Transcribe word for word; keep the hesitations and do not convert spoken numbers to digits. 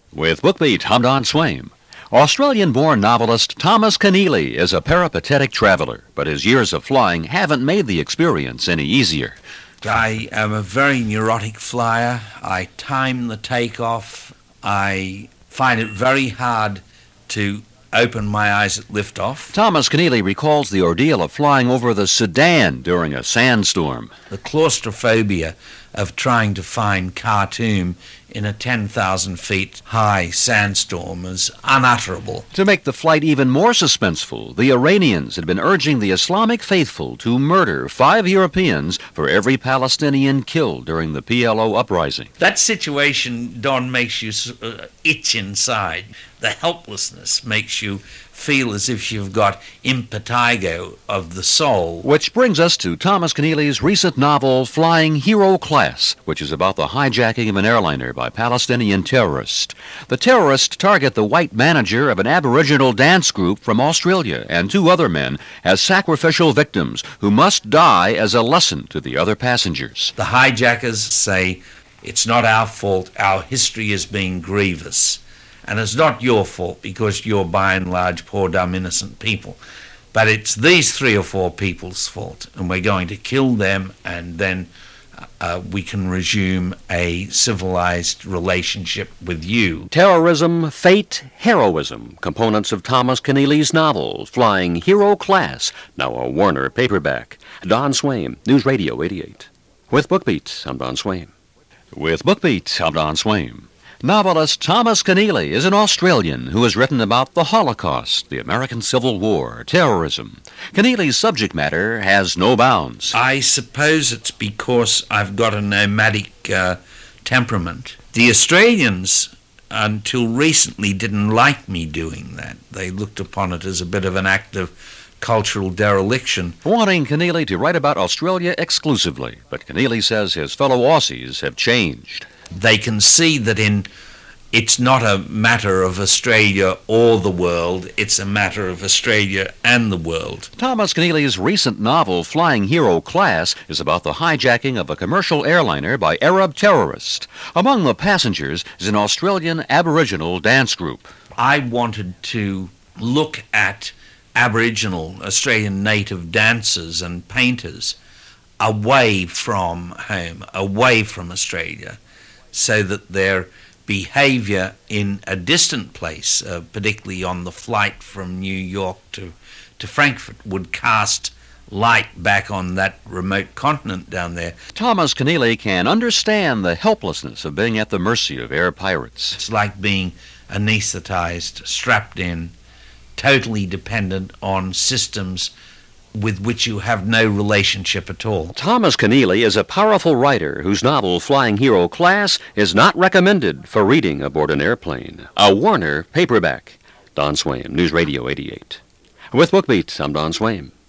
With BookBeat, I'm Don Swaim. Australian-born novelist Thomas Keneally is a peripatetic traveler, but his years of flying haven't made the experience any easier. I am a very neurotic flyer. I time the takeoff. I find it very hard to open my eyes at liftoff. Thomas Keneally recalls the ordeal of flying over the Sudan during a sandstorm. The claustrophobia of trying to find Khartoum in a ten thousand feet high sandstorm is unutterable. To make the flight even more suspenseful, the Iranians had been urging the Islamic faithful to murder five Europeans for every Palestinian killed during the P L O uprising. That situation, Don, makes you uh, itch inside. The helplessness makes you feel as if you've got impetigo of the soul. Which brings us to Thomas Keneally's recent novel, Flying Hero Class, which is about the hijacking of an airliner by Palestinian terrorists. The terrorists target the white manager of an Aboriginal dance group from Australia and two other men as sacrificial victims who must die as a lesson to the other passengers. The hijackers say, it's not our fault, our history has been grievous. And it's not your fault because you're by and large poor, dumb, innocent people. But it's these three or four people's fault, and we're going to kill them, and then uh, we can resume a civilized relationship with you. Terrorism, fate, heroism, components of Thomas Keneally's novel, Flying Hero Class, now a Warner paperback. Don Swaim, News Radio eighty-eight. With BookBeat, I'm Don Swaim. With BookBeat, I'm Don Swaim. Novelist Thomas Keneally is an Australian who has written about the Holocaust, the American Civil War, terrorism. Keneally's subject matter has no bounds. I suppose it's because I've got a nomadic uh, temperament. The Australians, until recently, didn't like me doing that. They looked upon it as a bit of an act of cultural dereliction. Wanting Keneally to write about Australia exclusively, but Keneally says his fellow Aussies have changed. They can see that in it's not a matter of Australia or the world, it's a matter of Australia and the world. Thomas Keneally's recent novel, Flying Hero Class, is about the hijacking of a commercial airliner by Arab terrorists. Among the passengers is an Australian Aboriginal dance group. I wanted to look at Aboriginal Australian native dancers and painters away from home, away from Australia, so that their behavior in a distant place, uh, particularly on the flight from New York to, to Frankfurt, would cast light back on that remote continent down there. Thomas Keneally can understand the helplessness of being at the mercy of air pirates. It's like being anesthetized, strapped in, totally dependent on systems with which you have no relationship at all. Thomas Keneally is a powerful writer whose novel, Flying Hero Class, is not recommended for reading aboard an airplane. A Warner paperback. Don Swaim, News Radio eighty-eight. With BookBeat, I'm Don Swaim.